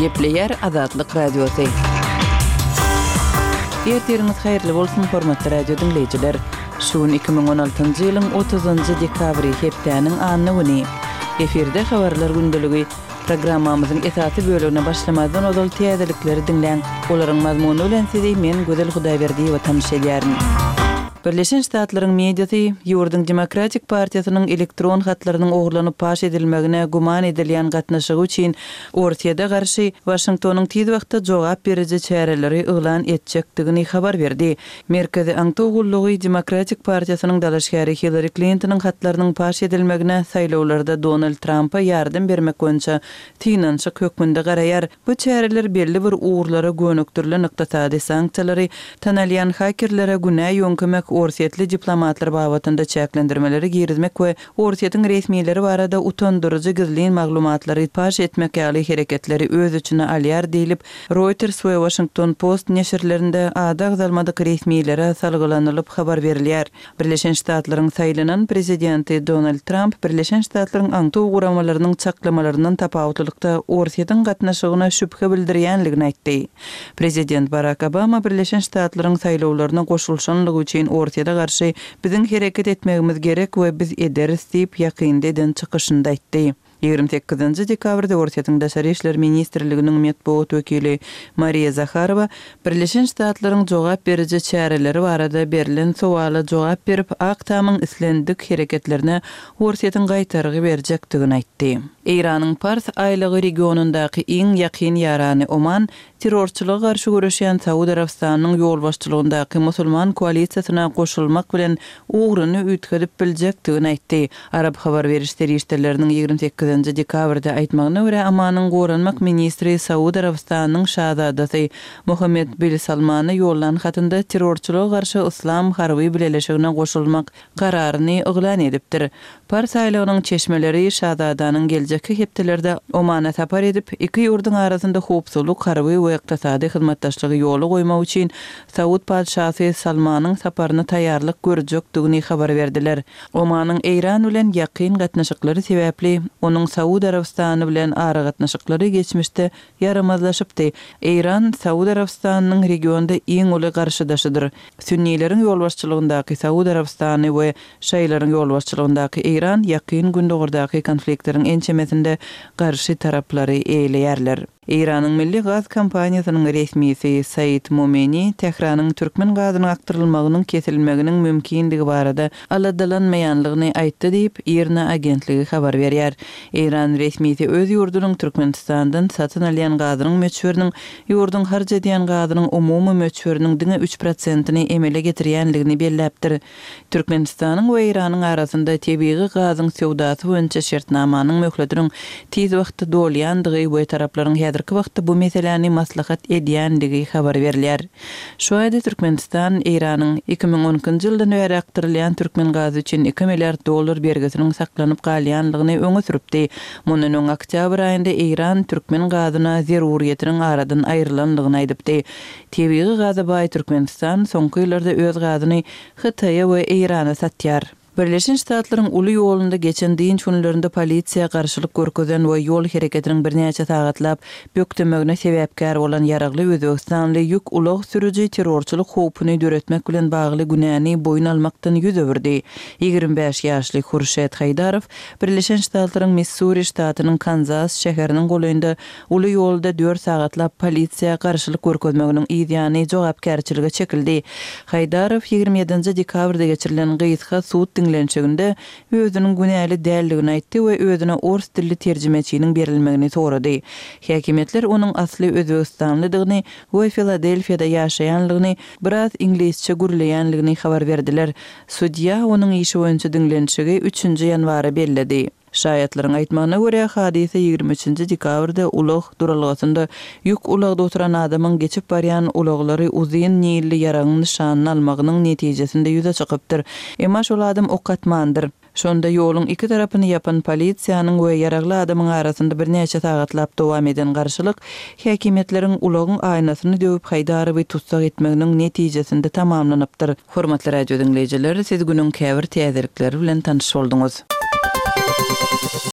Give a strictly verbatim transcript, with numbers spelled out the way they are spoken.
Gepleyer Azatlyk Radiosu. Ertiriniz hayırlı bolsun hormatly radio dinleyijiler. Şuun iki ming on altyncı ýylyň otuzynjy dekabry hepdäniň anyny güni. Eferde habarlar gündəligi programmamyzyň esasy bölügine başlamadan odal täzelikleri dinleň. Olaryň mazmuny bilen sizi men Gözel Hudaýberdi we tanışylýaryn. Birleşen Ştatlaryň mediasy ýurdun Demokratik Partiýasynyň elektron hatlarynyň oğurlanyp paş edilmegine guman edilýän gatnaşygy üçin Ortiýada garşy Washingtonyň tiz wagtda jogap beriji çäreleri ýylan etjekdigini habar berdi. Merkezi Aňtogullugy Demokratik Partiýasynyň dalaşgary Hillary Clinton'yň hatlarynyň paş edilmegine saýlawlarda Donald Trump'a ýardym bermek boýunça tinançyk hökmünde garaýar. Bu çäreler belli bir uğurlara gönükdirlen ykdysady sanksiýalary tanalýan hakerlere günä ýönkemek Orsiýetli diplomatlar babatynda çäklendirmeleri girizmek we Orsiýetyň resmiýetleri barada utandyrjy gizlin maglumatlary paş etmek ýaly hereketleri öz içine alýar diýilip Reuters we Washington Post neşirlerinde ada zalmadyk resmiýetlere salgylanylyp habar berilýär. Birleşen Ştatlaryň saýlanan prezidenti Donald Trump Birleşen Ştatlaryň aňto uğramalarynyň çaklamalarynyň tapawutlykda Orsiýetyň gatnaşygyna şüphe bildirýänligini aýtdy. Prezident Barack Obama Birleşen Ştatlaryň saýlawlaryna goşulşanlygy üçin Ortiýada garşy biziň hereket etmegimiz gerek we biz ederiz diýip ýakynda eden çykyşynda aýtdy. ýygrimi sekizinji dekabrda Ortiýatyň Daşary işler ministrliginiň medeniýet wekili Maria Zakharova Birleşen Ştatlaryň jogap beriji çäreleri barada berilen sowala jogap berip Aktamyň islendik hereketlerine Ortiýatyň gaýtargy berjekdigini aýtdy. İranyň Pars aýlygy regionundaky iň ýakyn ýarany Oman terrorçylyga garşy görüşýän Saudi Arabistanyň ýol başçylygyndaky musulman koalisiýasyna goşulmak bilen ugruny üýtgedip biljekdigini aýtdy. Arab habar berişleri işlerleriniň ýygrimi sekizinji dekabrda aýtmagyna görä Omanyň goranmak ministri Saudi Arabistanyň şahzadasy Mohammed bin Salmany ýollan hatynda terrorçylyga garşy islam harby birleşigine goşulmak kararyny yglan edipdir. Pars aýlygynyň çeşmeleri şahzadanyň geljeki hepdelerde Omana tapar edip iki ýurdun arasynda howpsuzlyk harby we ykdysady hyzmatdaşlygy ýoly goýmak üçin Saud padşasy Salmanyň saparyna taýýarlyk görjekdigini habar berdiler. Omanyň Eýran bilen ýakyn gatnaşyklary sebäpli onuň Saudi Arabistany bilen ara gatnaşyklary geçmişde yaramazlaşypdy. Eýran Saudi Arabistanyň regionda iň uly garşydaşydyr. Sünnileriň ýolbaşçylygyndaky Saudi Arabistany we şeýlerin ýolbaşçylygyndaky Eýran ýakyn gündogurdaky konfliktleriň ençemesinde garşy taraplary eýleýärler. Eýranyň milli gaz kompaniýasynyň resmisi Said Momeni Tehranyň türkmen gazynyň aktyrylmagynyň kesilmeginiň mümkinligi barada aladalanmaýanlygyny aýtdy diýip Irna agentligi habar berýär. Eýran resmisi öz ýurdunyň Türkmenistandan satyn alýan gazynyň möçberiniň ýurdun harj edýän gazynyň umumy möçberiniň diňe üç prosentyny emele getirýänligini belläpdir. Türkmenistanyň we Eýranyň arasynda tebii gazyň sowdasy boýunça şertnamanyň möhletiniň tiz wagtda dolýandygy we taraplaryň häzirki wagtda bu meseleni maslahat edýändigi habar berilýär. Şu aýda Türkmenistan Eýranyň iki ming onunçy ýyldan beri aktyrylýan türkmen gazy üçin iki milliard dollar bergisiniň saklanyp galýanlygyny öňe süripdi. Munun öň oktýabr aýynda Eýran türkmen gazyna zeruriýetiniň aradan aýrylanlygyny aýdypdy. Tebii gazy baý Türkmenistan soňky ýyllarda öz gazyny Hytaýa we Eýrana satýar. Birleşen Ştatlaryň uly ýolunda geçen diň günlerinde polisiýa garşylyk görkezen we ýol hereketiniň birnäçe sagatlap bökdemegine sebäpkär bolan ýaragly Özbegistanly ýük ulag sürüji terrorçylyk howpuny döretmek bilen bagly günäni boyun almakdan ýüz öwürdi. ýygrimi beş ýaşly Hurşet Haydarow Birleşen Ştatlaryň Missouri ştatynyň Kansas şäheriniň goýunda uly ýolda dört sagatlap polisiýa garşylyk görkezmeginiň ýa-ni jogapkärçiligi çekildi. Haydarow ýygrimi ýedinji dekabrda geçirilen gysga suud dinlenşiginde özünün günäli dälligini aýtdy we özüne ors dilli terjimeçiniň berilmegini sorady. Häkimetler onuň asly Özbegistanlydygyny we Filadelfiýada ýaşaýanlygyny, biraz inglizçe gürleýänligini habar berdiler. Судья onuň işi boýunça dinlenşigi üçünji ýanwary belledi. Şaýatlaryň aýtmagyna görä hadise ýygrimi üçinji dekabrda ulag duralgasynda ýük ulagda oturan adamyň geçip barýan ulaglary uzyn nilli ýaragyň nişanyny almagynyň netijesinde ýüze çykypdyr. Emma şol adam okatmandyr. Şonda ýoluň iki tarapyny ýapan polisiýanyň we ýaragly adamyň arasynda birnäçe sagatlap dowam eden garşylyk häkimetleriň ulagyň aýnasyny döwüp Haydarowy tutsak etmeginiň netijesinde tamamlanypdyr. Hormatly radio dinleýijiler, siz günüň käbir täzelikleri bilen tanyş bolduňuz.